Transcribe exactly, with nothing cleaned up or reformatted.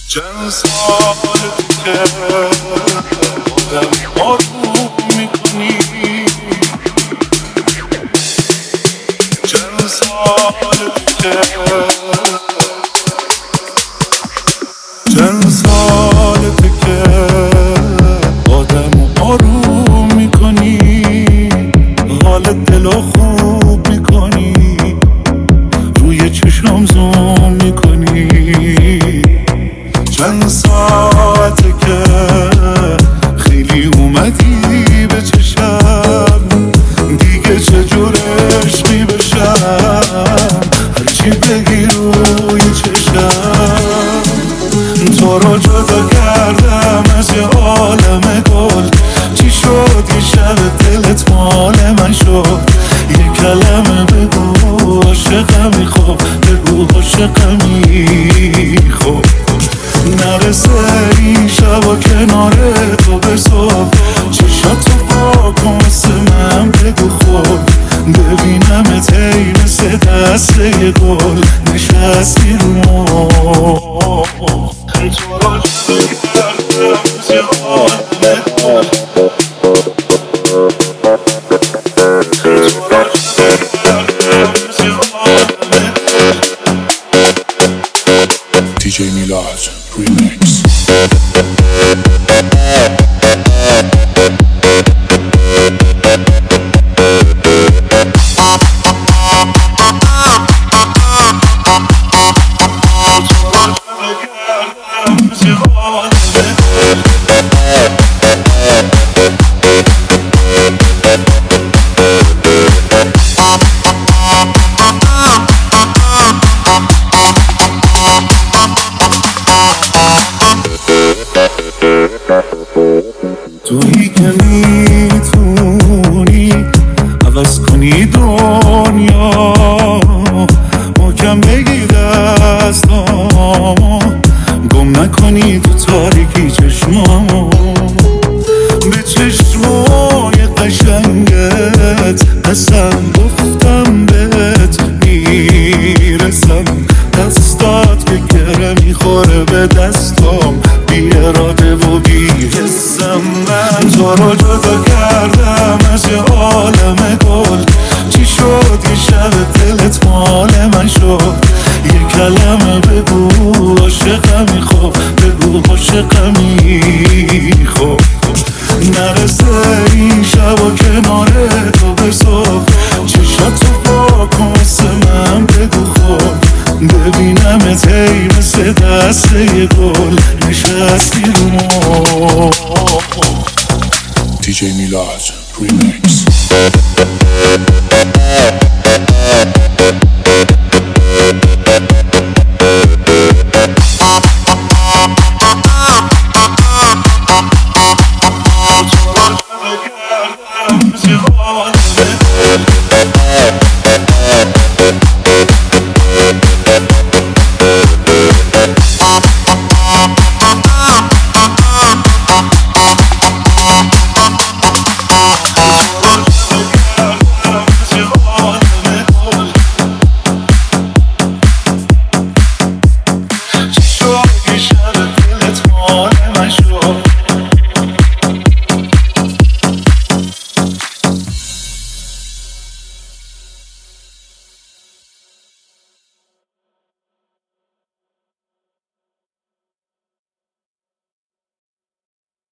چند سال که آدم آروم میکنی، چند سال که چند سال که آدم آروم میکنی، حال دل خوب میکنی، روی چشم زوم میکنی. چند ساعته که خیلی اومدی به چشم، دیگه چجور عشقی بشم، هرچی بگی روی چشم. تو رو جدا کردم از یه عالم گل، چی شد یه شب دلت مال من شد؟ یه کلمه بگو عاشقمی، خب بگو عاشقمی، خب نرسه این شب و کنار تو به صبح، چشاتو با کن واسه من بگو خب، ببینمت ای مثل دست یه گل نشستی رو ما. تو را جدا کردم از یه عالم گل، دی جی میلاد Remix. تویی که میتونی عوض کنی دنیا، محکم بگی دستامو، گم نکنی تو تاریکی چشمامو. به چشمای قشنگت قسم گفتم بهت میرسم، دستات که گره میخوره به دستام، بی اراده و بی حسم. من تو رو جدا کردم از یه عالم گل، چی شد یه شب دلت مال من شد؟ یه کلمه بگو عاشقمی، خب بگو عاشقمی، خب نرسه این شب و کنار تو به صبح، چشاتو با کن واسه من بگو خب، ببینمت ای مثل دست یه گل نشستی رو ما. دی جی میلاد Remix.